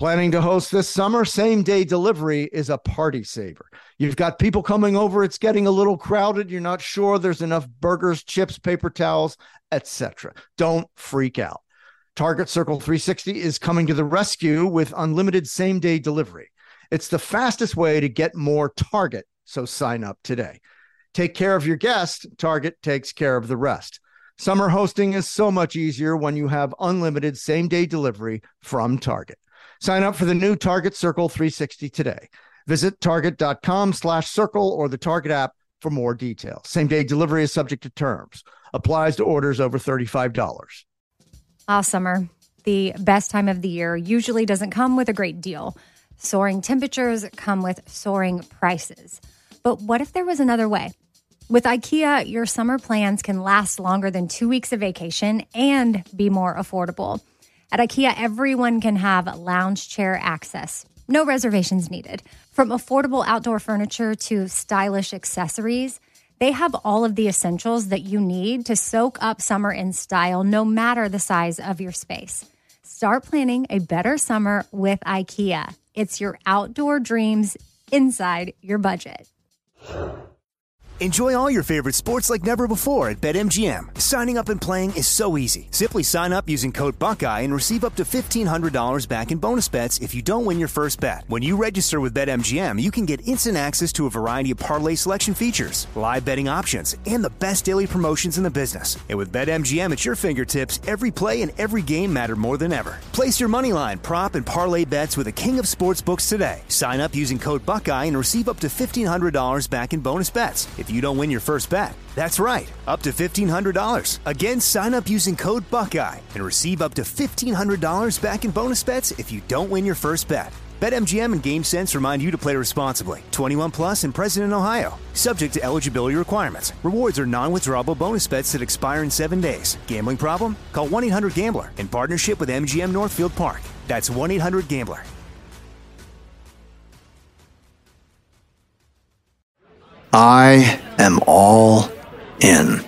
Planning to host this summer? Same-day delivery is a party saver. You've got people coming over. It's getting a little crowded. You're not sure there's enough burgers, chips, paper towels, etc. Don't freak out. Target Circle 360 is coming to the rescue with unlimited same-day delivery. It's the fastest way to get more Target, so sign up today. Take care of your guest. Target takes care of the rest. Summer hosting is so much easier when you have unlimited same-day delivery from Target. Sign up for the new Target Circle 360 today. Visit target.com/circle or the Target app for more details. Same-day delivery is subject to terms. Applies to orders over $35. Summer, the best time of the year, usually doesn't come with a great deal. Soaring temperatures come with soaring prices. But what if there was another way? With IKEA, your summer plans can last longer than 2 weeks of vacation and be more affordable. At IKEA, everyone can have lounge chair access. No reservations needed. From affordable outdoor furniture to stylish accessories, they have all of the essentials that you need to soak up summer in style, no matter the size of your space. Start planning a better summer with IKEA. It's your outdoor dreams inside your budget. Enjoy all your favorite sports like never before at BetMGM. Signing up and playing is so easy. Simply sign up using code Buckeye and receive up to $1,500 back in bonus bets if you don't win your first bet. When you register with BetMGM, you can get instant access to a variety of parlay selection features, live betting options, and the best daily promotions in the business. And with BetMGM at your fingertips, every play and every game matter more than ever. Place your moneyline, prop, and parlay bets with the king of sportsbooks today. Sign up using code Buckeye and receive up to $1,500 back in bonus bets if you don't win your first bet. That's right, up to $1,500. Again, sign up using code Buckeye and receive up to $1,500 back in bonus bets if you don't win your first bet. BetMGM and GameSense remind you to play responsibly. 21 plus and present in Ohio. Subject to eligibility requirements. Rewards are non-withdrawable bonus bets that expire in 7 days. Gambling problem? Call 1-800-GAMBLER in partnership with MGM Northfield Park. That's 1-800-GAMBLER. I am all in.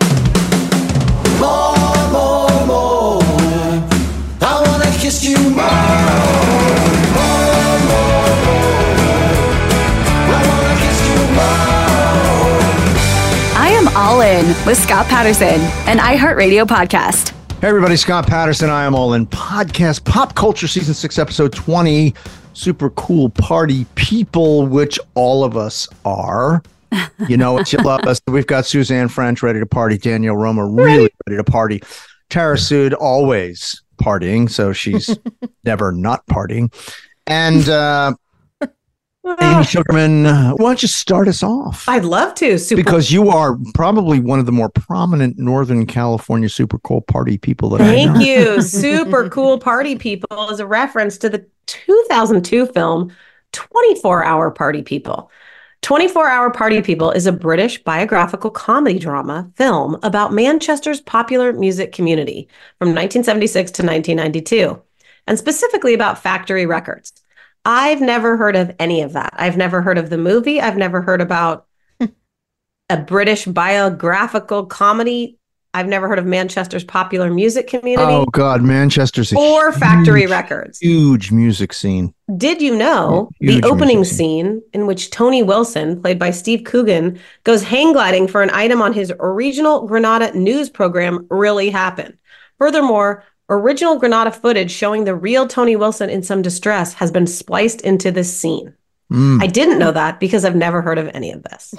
More, more, more. I wanna kiss you more. More, more, more. I wanna kiss you more. I am all in with Scott Patterson, an iHeartRadio podcast. Hey everybody, Scott Patterson, I Am All In podcast, Pop Culture Season 6, Episode 20, Super Cool Party People, which all of us are. You know what? You love us. We've got Suzanne French ready to party. Danielle Romer really ready to party. Tara Sood always partying, so she's never not partying. And Amy Sugarman, why don't you start us off? I'd love to. Because you are probably one of the more prominent Northern California super cool party people that I know. Thank you. Super Cool Party People is a reference to the 2002 film 24-Hour Party People. 24-Hour Party People is a British biographical comedy drama film about Manchester's popular music community from 1976 to 1992, and specifically about Factory Records. I've never heard of any of that. I've never heard of the movie. I've never heard about a British biographical comedy. I've never heard of Manchester's popular music community. Oh, God, Manchester's a or Factory Records. Huge music scene. Did you know the opening scene in which Tony Wilson, played by Steve Coogan, goes hang gliding for an item on his original Granada news program really happened? Furthermore, original Granada footage showing the real Tony Wilson in some distress has been spliced into this scene. I didn't know that because I've never heard of any of this.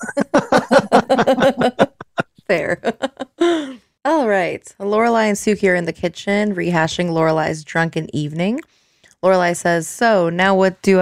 Fair. All right. Lorelai and Suki are in the kitchen rehashing Lorelai's drunken evening. Lorelai says, So now what did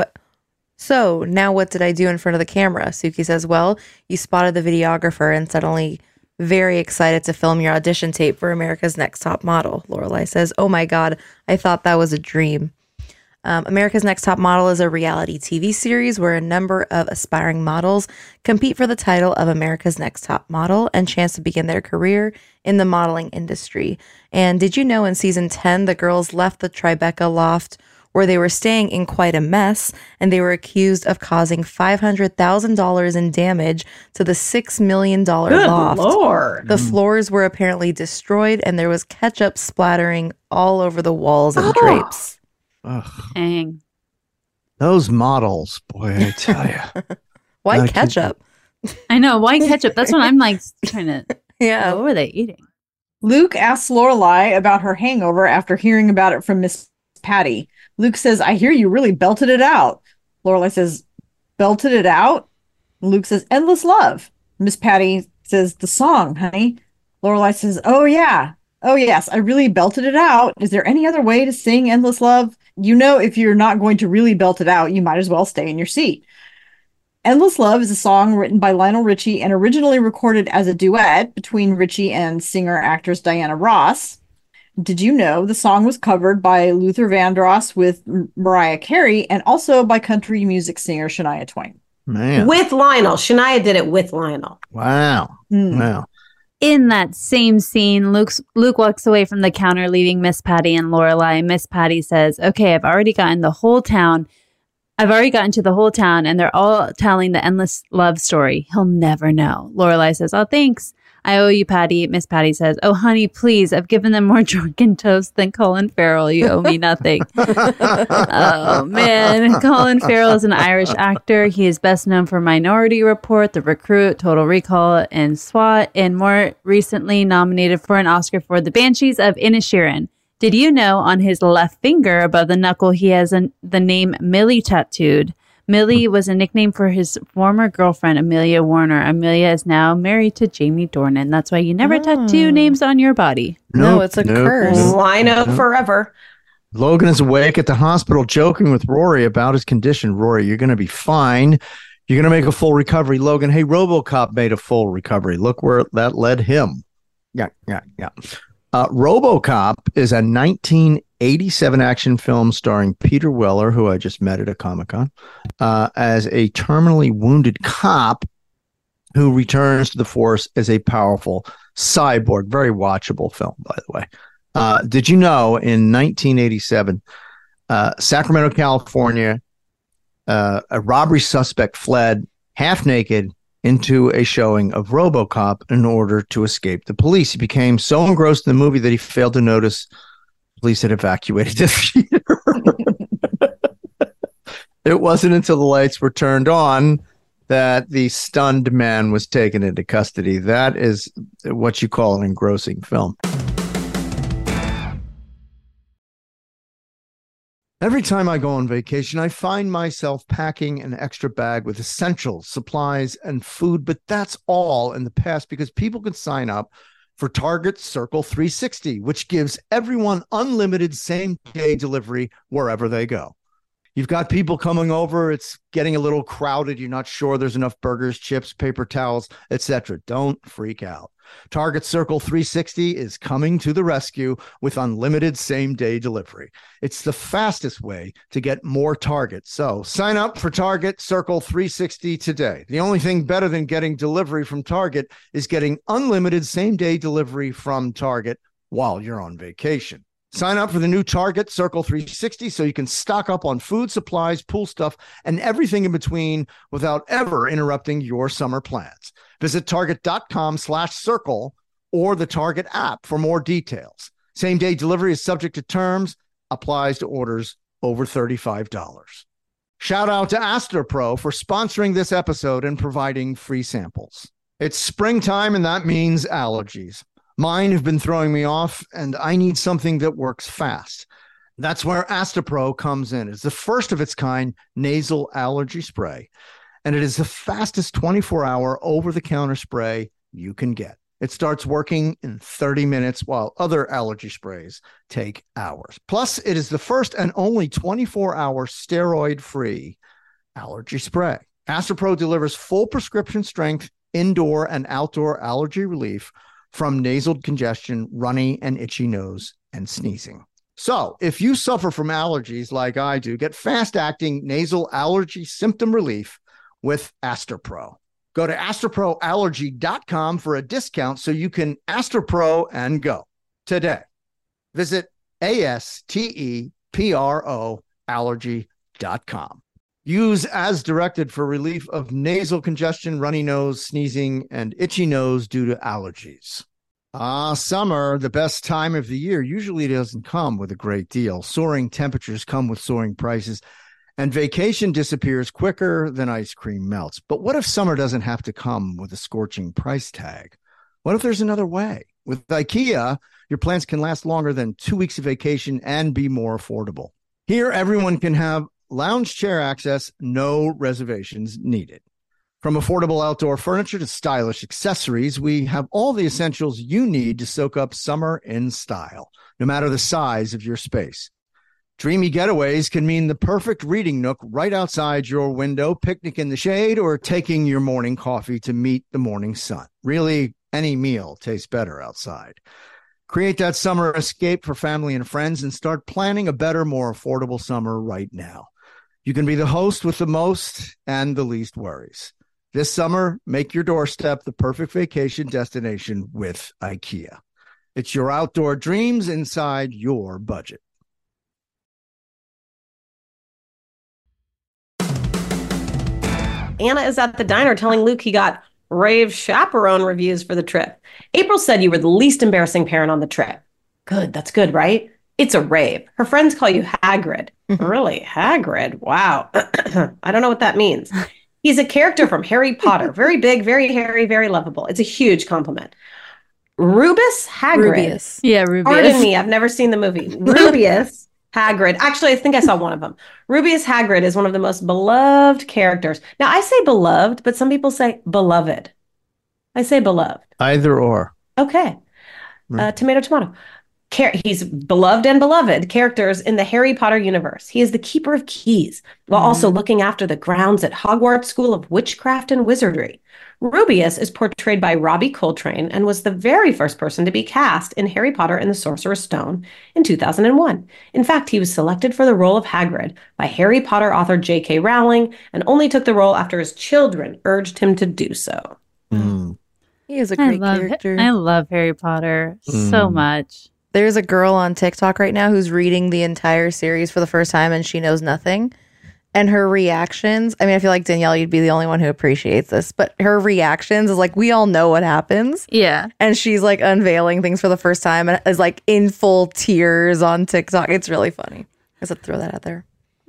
I do in front of the camera? Suki says, well, you spotted the videographer and suddenly very excited to film your audition tape for America's Next Top Model. Lorelai says, oh my God, I thought that was a dream. America's Next Top Model is a reality TV series where a number of aspiring models compete for the title of America's Next Top Model and chance to begin their career in the modeling industry. And did you know in season 10, the girls left the Tribeca loft where they were staying in quite a mess, and they were accused of causing $500,000 in damage to the $6 million loft. Good Lord. The floors were apparently destroyed, and there was ketchup splattering all over the walls and drapes. Ugh, Dang. those models, boy, I tell you. Why Gotta keep- ketchup? I know. Why ketchup? That's what I'm like trying to. Yeah. What were they eating? Luke asks Lorelai about her hangover after hearing about it from Miss Patty. Luke says, I hear you really belted it out. Lorelai says, belted it out? Luke says, endless love. Miss Patty says, the song, honey. Lorelai says, oh, yeah. Oh, yes, I really belted it out. Is there any other way to sing Endless Love? You know, if you're not going to really belt it out, you might as well stay in your seat. Endless Love is a song written by Lionel Richie and originally recorded as a duet between Richie and singer-actress Diana Ross. Did you know the song was covered by Luther Vandross with Mariah Carey and also by country music singer Shania Twain? Man. With Lionel. Shania did it with Lionel. Wow. Wow. In that same scene, Luke walks away from the counter, leaving Miss Patty and Lorelai. Miss Patty says, okay, I've already gotten to the whole town, and they're all telling the endless love story. He'll never know. Lorelai says, oh, thanks. I owe you, Patty. Miss Patty says, oh, honey, please. I've given them more drunken toast than Colin Farrell. You owe me nothing. Oh, man. Colin Farrell is an Irish actor. He is best known for Minority Report, The Recruit, Total Recall, and SWAT, and more recently nominated for an Oscar for The Banshees of Inisherin. Did you know on his left finger above the knuckle he has the name Millie tattooed? Millie was a nickname for his former girlfriend, Amelia Warner. Amelia is now married to Jamie Dornan. That's why you never tattoo names on your body. No, it's a curse. Lino forever. Logan is awake at the hospital joking with Rory about his condition. Rory, you're going to be fine. You're going to make a full recovery. Logan, hey, RoboCop made a full recovery. Look where that led him. Yeah. RoboCop is a 1987 action film starring Peter Weller, who I just met at a Comic-Con, as a terminally wounded cop who returns to the force as a powerful cyborg. Very watchable film, by the way. Did you know in 1987, Sacramento, California, a robbery suspect fled half naked into a showing of RoboCop in order to escape the police. He became so engrossed in the movie that he failed to notice police had evacuated the theater. It wasn't until the lights were turned on that the stunned man was taken into custody. That is what you call an engrossing film. Every time I go on vacation, I find myself packing an extra bag with essentials, supplies, and food, but that's all in the past because people can sign up for Target Circle 360, which gives everyone unlimited same-day delivery wherever they go. You've got people coming over. It's getting a little crowded. You're not sure there's enough burgers, chips, paper towels, etc. Don't freak out. Target Circle 360 is coming to the rescue with unlimited same-day delivery. It's the fastest way to get more Target. So sign up for Target Circle 360 today. The only thing better than getting delivery from Target is getting unlimited same-day delivery from Target while you're on vacation. Sign up for the new Target Circle 360 so you can stock up on food, supplies, pool stuff, and everything in between without ever interrupting your summer plans. Visit target.com/circle or the Target app for more details. Same-day delivery is subject to terms, applies to orders over $35. Shout out to Astropro for sponsoring this episode and providing free samples. It's springtime, and that means allergies. Mine have been throwing me off, and I need something that works fast. That's where Astropro comes in. It's the first of its kind nasal allergy spray, and it is the fastest 24-hour over-the-counter spray you can get. It starts working in 30 minutes, while other allergy sprays take hours. Plus, it is the first and only 24-hour steroid-free allergy spray. Astropro delivers full prescription strength indoor and outdoor allergy relief from nasal congestion, runny and itchy nose, and sneezing. So if you suffer from allergies like I do, get fast-acting nasal allergy symptom relief with Astropro. Go to astroproallergy.com for a discount so you can Astropro and go today. Visit ASTEPRO allergy.com. Use as directed for relief of nasal congestion, runny nose, sneezing, and itchy nose due to allergies. Summer, the best time of the year, usually doesn't come with a great deal. Soaring temperatures come with soaring prices, and vacation disappears quicker than ice cream melts. But what if summer doesn't have to come with a scorching price tag? What if there's another way? With IKEA, your plans can last longer than 2 weeks of vacation and be more affordable. Here, everyone can have lounge chair access, no reservations needed. From affordable outdoor furniture to stylish accessories, we have all the essentials you need to soak up summer in style, no matter the size of your space. Dreamy getaways can mean the perfect reading nook right outside your window, picnic in the shade, or taking your morning coffee to meet the morning sun. Really, any meal tastes better outside. Create that summer escape for family and friends and start planning a better, more affordable summer right now. You can be the host with the most and the least worries. This summer, make your doorstep the perfect vacation destination with IKEA. It's your outdoor dreams inside your budget. Anna is at the diner telling Luke he got rave chaperone reviews for the trip. April said you were the least embarrassing parent on the trip. Good, that's good, right? It's a rave. Her friends call you Hagrid. Really? Hagrid? Wow. I don't know what that means. He's a character from Harry Potter. Very big, very hairy, very lovable. It's a huge compliment. Rubius Hagrid. Rubius. Yeah, Rubius. Pardon me, I've never seen the movie. Rubius Hagrid. Actually, I think I saw one of them. Rubius Hagrid is one of the most beloved characters. Now, I say beloved, but some people say beloved. I say beloved. Either or. Okay. Tomato, tomato. He's beloved and beloved characters in the Harry Potter universe. He is the keeper of keys, while also looking after the grounds at Hogwarts School of Witchcraft and Wizardry. Rubius is portrayed by Robbie Coltrane and was the very first person to be cast in Harry Potter and the Sorcerer's Stone in 2001. In fact, he was selected for the role of Hagrid by Harry Potter author J.K. Rowling and only took the role after his children urged him to do so. He is a great character. I love Harry Potter so much. There's a girl on TikTok right now who's reading the entire series for the first time and she knows nothing. And her reactions, I mean, I feel like Danielle, you'd be the only one who appreciates this, but her reactions is like, we all know what happens. Yeah. And she's like unveiling things for the first time and is like in full tears on TikTok. It's really funny. I said throw that out there.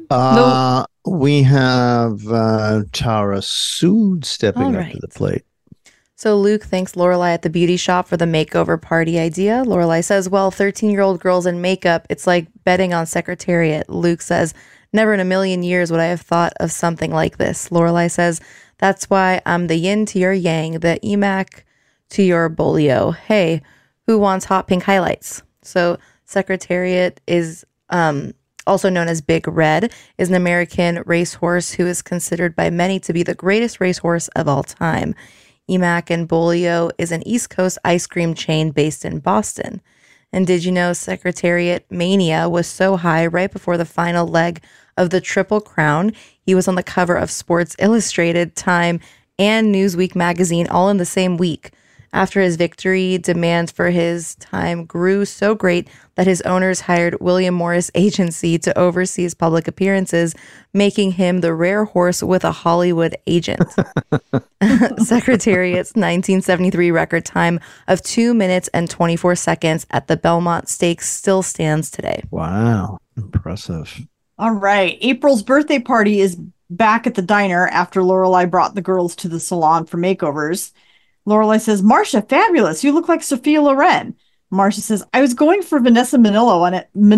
We have Tara Sood stepping up to the plate. So Luke thanks Lorelai at the beauty shop for the makeover party idea. Lorelai says, well, 13-year-old girls in makeup, it's like betting on Secretariat. Luke says, never in a million years would I have thought of something like this. Lorelai says, that's why I'm the yin to your yang, the Emac to your Bolio. Hey, who wants hot pink highlights? So Secretariat is also known as Big Red, is an American racehorse who is considered by many to be the greatest racehorse of all time. Emac and Bolio is an East Coast ice cream chain based in Boston. And did you know Secretariat mania was so high right before the final leg of the Triple Crown, he was on the cover of Sports Illustrated, Time, and Newsweek magazine all in the same week. After his victory, demand for his time grew so great that his owners hired William Morris Agency to oversee his public appearances, making him the rare horse with a Hollywood agent. Secretariat's 1973 record time of 2 minutes and 24 seconds at the Belmont Stakes still stands today. Wow. Impressive. All right. April's birthday party is back at the diner after Lorelai brought the girls to the salon for makeovers. Lorelai says, Marcia, fabulous. You look like Sophia Loren. Marcia says, I was going for Vanessa Manillo on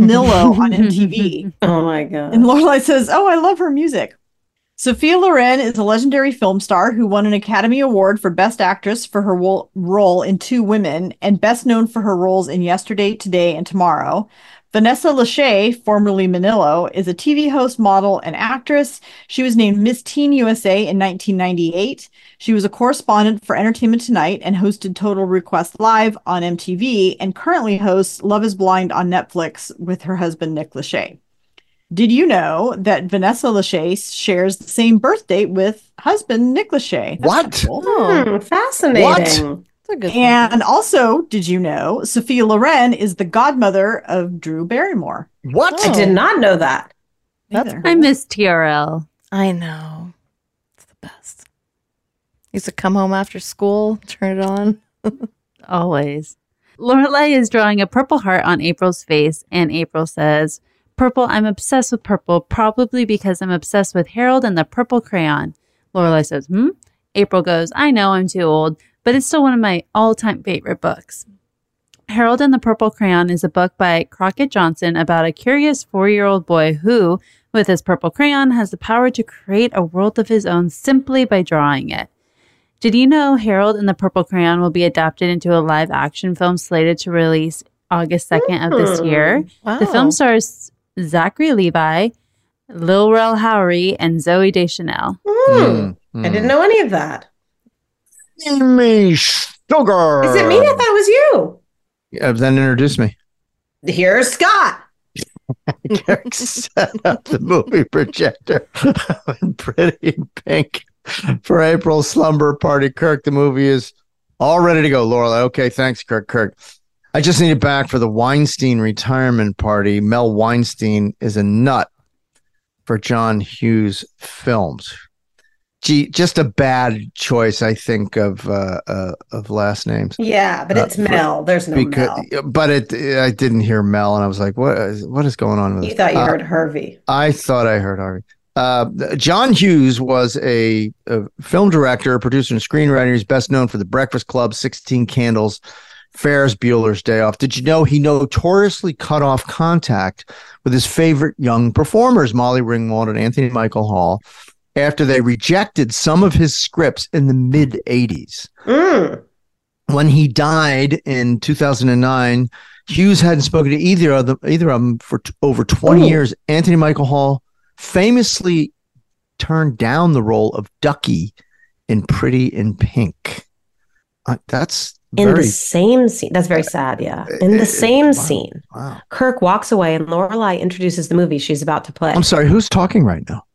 MTV. Oh my God. And Lorelai says, oh, I love her music. Sophia Loren is a legendary film star who won an Academy Award for Best Actress for her role in Two Women and best known for her roles in Yesterday, Today, and Tomorrow. Vanessa Lachey, formerly Manillo, is a TV host, model, and actress. She was named Miss Teen USA in 1998. She was a correspondent for Entertainment Tonight and hosted Total Request Live on MTV and currently hosts Love is Blind on Netflix with her husband, Nick Lachey. Did you know that Vanessa Lachey shares the same birth date with husband Nick Lachey? What? Cool. Fascinating. What? And also, did you know Sophia Loren is the godmother of Drew Barrymore? What? I did not know that. I miss TRL. I know. It's the best. Used to come home after school, turn it on. Always. Lorelai is drawing a purple heart on April's face, and April says, "Purple, I'm obsessed with purple, probably because I'm obsessed with Harold and the purple crayon." Lorelai says, April goes, "I know I'm too old, but it's still one of my all-time favorite books." Harold and the Purple Crayon is a book by Crockett Johnson about a curious 4-year-old boy who, with his purple crayon, has the power to create a world of his own simply by drawing it. Did you know Harold and the Purple Crayon will be adapted into a live-action film slated to release August 2nd of this year? Wow. The film stars Zachary Levi, Lil Rel Howery, and Zooey Deschanel. I didn't know any of that. Me sugar. Is it me? I thought it was you. Then introduce me. Here's Scott. Kirk set up the movie projector in Pretty in Pink for April's slumber party. Kirk, the movie is all ready to go. Lorelai, okay, thanks, Kirk. I just need it back for the Weinstein retirement party. Mel Weinstein is a nut for John Hughes films. Gee, just a bad choice, I think, of last names. Yeah, but it's Mel. There's no Mel. But I didn't hear Mel, and I was like, what is going on with You this? thought you heard Harvey. I thought I heard Harvey. John Hughes was a film director, producer, and screenwriter. He's best known for The Breakfast Club, 16 Candles, Ferris Bueller's Day Off. Did you know he notoriously cut off contact with his favorite young performers, Molly Ringwald and Anthony Michael Hall, after they rejected some of his scripts in the mid-'80s. When he died in 2009, Hughes hadn't spoken to either of them for over 20 years. Anthony Michael Hall famously turned down the role of Ducky in Pretty in Pink. That's in the same scene. That's very sad, yeah. In the same scene. Wow. Kirk walks away and Lorelai introduces the movie she's about to play. I'm sorry, who's talking right now?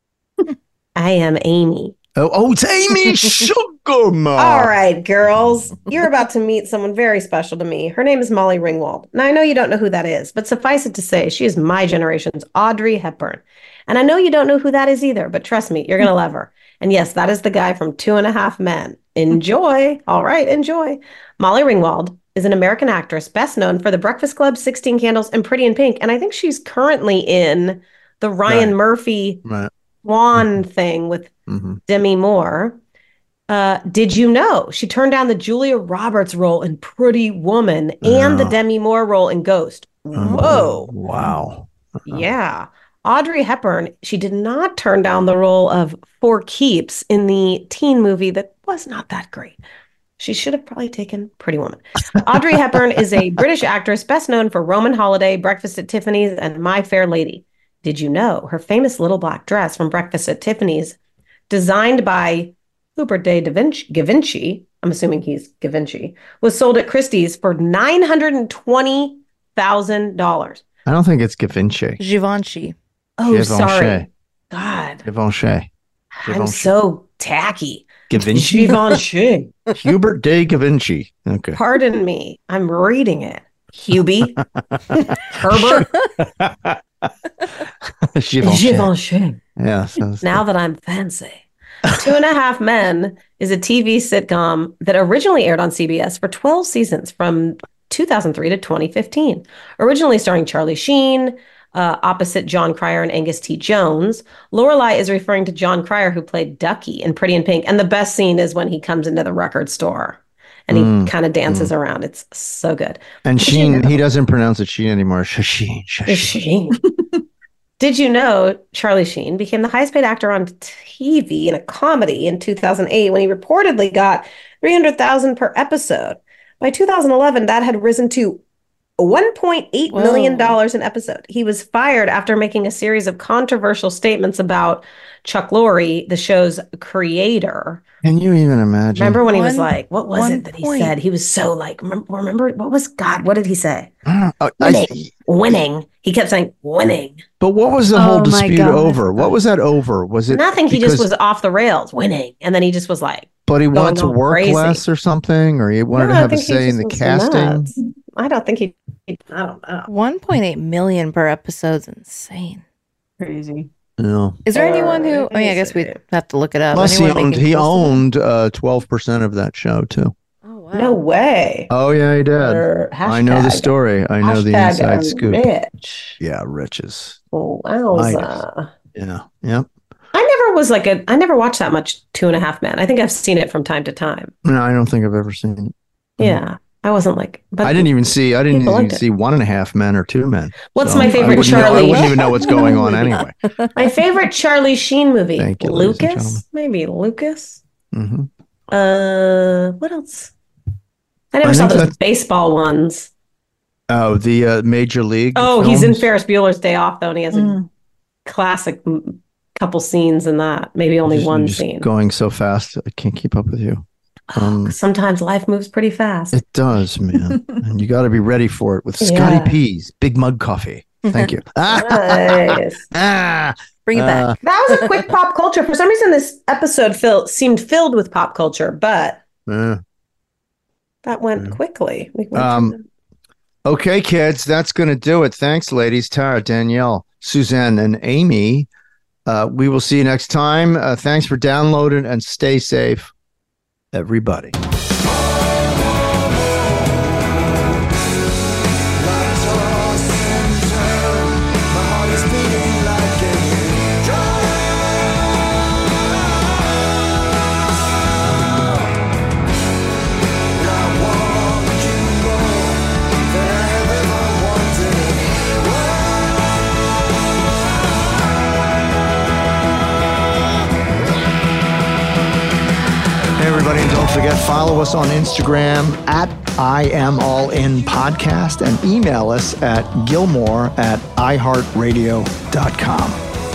I am Amy. Oh, it's Amy Sugarman. All right, girls. You're about to meet someone very special to me. Her name is Molly Ringwald. Now, I know you don't know who that is, but suffice it to say, she is my generation's Audrey Hepburn. And I know you don't know who that is either, but trust me, you're going to love her. And yes, that is the guy from 2.5 Men. Enjoy. All right, enjoy. Molly Ringwald is an American actress best known for The Breakfast Club, 16 Candles, and Pretty in Pink. And I think she's currently in the Ryan Murphy Swan thing with Demi Moore. Did you know she turned down the Julia Roberts role in Pretty Woman and the Demi Moore role in Ghost? Whoa. Wow. Yeah. Audrey Hepburn, she did not turn down the role of For Keeps in the teen movie that was not that great. She should have probably taken Pretty Woman. Audrey Hepburn is a British actress best known for Roman Holiday, Breakfast at Tiffany's, and My Fair Lady. Did you know her famous little black dress from Breakfast at Tiffany's, designed by Hubert de Givenchy, I'm assuming he's Givenchy, was sold at Christie's for $920,000. I don't think it's Givenchy. Givenchy. Oh, sorry. God. Givenchy. I'm so tacky. Givenchy? Givenchy. Hubert de Givenchy. Okay. Pardon me. I'm reading it. Hubie. Herbert. Givenchy. Yeah. Now that I'm fancy. 2.5 Men is a TV sitcom that originally aired on CBS for 12 seasons from 2003 to 2015. Originally starring Charlie Sheen, opposite John Cryer and Angus T. Jones. Lorelai is referring to John Cryer, who played Ducky in Pretty in Pink. And the best scene is when he comes into the record store and he kind of dances around. It's so good. And Sheen, he doesn't pronounce it Sheen anymore. Sheen. Did you know Charlie Sheen became the highest paid actor on TV in a comedy in 2008 when he reportedly got $300,000 per episode? By 2011, that had risen to $1.8 million an episode. He was fired after making a series of controversial statements about Chuck Lorre, the show's creator. Can you even imagine? Remember when he was like, what was it that he said? He was so like, remember what did he say? Winning. He kept saying winning. But what was the whole dispute over? What was that over? Was it nothing? He just was off the rails, winning. And then he just was like, but he wanted to work less or something, or he wanted to have a say in the casting. I don't think I don't know. 1.8 million per episode's insane. Crazy. Yeah. Is there anyone who? I mean, I guess we have to look it up. Plus, he owned 12% of that show too. Oh No way. Oh yeah, he did. Or I know the hashtag- story. I know the hashtag inside scoop. Rich. Yeah, riches. Wowza. Yeah. Yep. I never watched that much 2.5 Men. I think I've seen it from time to time. No, I don't think I've ever seen it. Yeah. I wasn't like, but I didn't even see people liked it. 1.5 Men or 2 Men. What's my favorite I Charlie? wouldn't even know what's going on anyway. My favorite Charlie Sheen movie. Thank you, ladies and gentlemen. Lucas? Maybe Lucas? Mhm. What else? I never saw think those that's- baseball ones. Oh, the Major League. Oh, he's in films? Ferris Bueller's Day Off, though, and he has a classic couple scenes in that. Maybe only You're one just scene. going so fast, I can't keep up with you. Sometimes life moves pretty fast. It does, man. And you got to be ready for it with Yeah. Scotty P's Big Mug Coffee. Thank you. Nice. Bring it back. That was a quick pop culture. For some reason, this episode seemed filled with pop culture, but that went quickly. We went Okay, kids, that's going to do it. Thanks, ladies. Tara, Danielle, Suzanne, and Amy. We will see you next time. Thanks for downloading and stay safe, everybody. Hey, everybody, and don't forget, follow us on Instagram at I Am All In Podcast and email us at gilmore@iheartradio.com.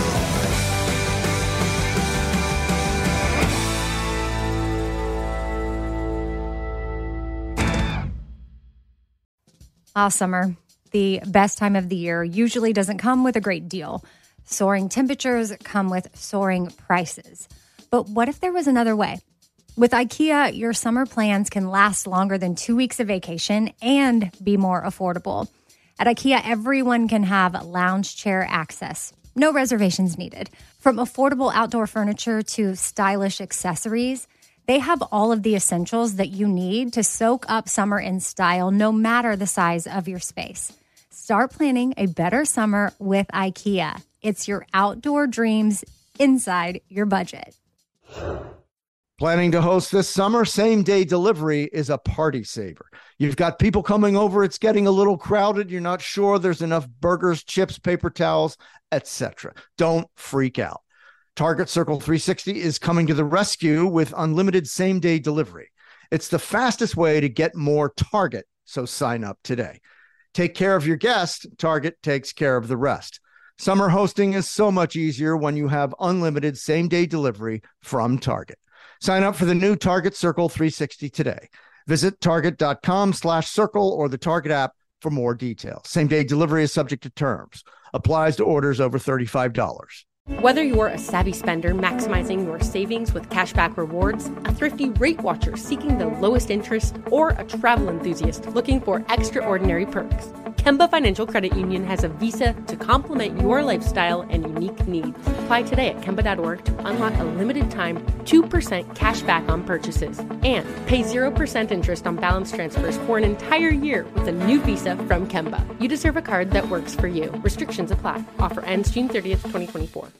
Summer, the best time of the year, usually doesn't come with a great deal. Soaring temperatures come with soaring prices. But what if there was another way? With IKEA, your summer plans can last longer than 2 weeks of vacation and be more affordable. At IKEA, everyone can have lounge chair access. No reservations needed. From affordable outdoor furniture to stylish accessories, they have all of the essentials that you need to soak up summer in style, no matter the size of your space. Start planning a better summer with IKEA. It's your outdoor dreams inside your budget. Planning to host this summer? Same-day delivery is a party saver. You've got people coming over. It's getting a little crowded. You're not sure there's enough burgers, chips, paper towels, etc. Don't freak out. Target Circle 360 is coming to the rescue with unlimited same-day delivery. It's the fastest way to get more Target, so sign up today. Take care of your guest. Target takes care of the rest. Summer hosting is so much easier when you have unlimited same-day delivery from Target. Sign up for the new Target Circle 360 today. Visit target.com/circle or the Target app for more details. Same-day delivery is subject to terms. Applies to orders over $35. Whether you're a savvy spender maximizing your savings with cashback rewards, a thrifty rate watcher seeking the lowest interest, or a travel enthusiast looking for extraordinary perks, Kemba Financial Credit Union has a visa to complement your lifestyle and unique needs. Apply today at Kemba.org to unlock a limited time 2% cash back on purchases and pay 0% interest on balance transfers for an entire year with a new visa from Kemba. You deserve a card that works for you. Restrictions apply. Offer ends June 30th, 2024.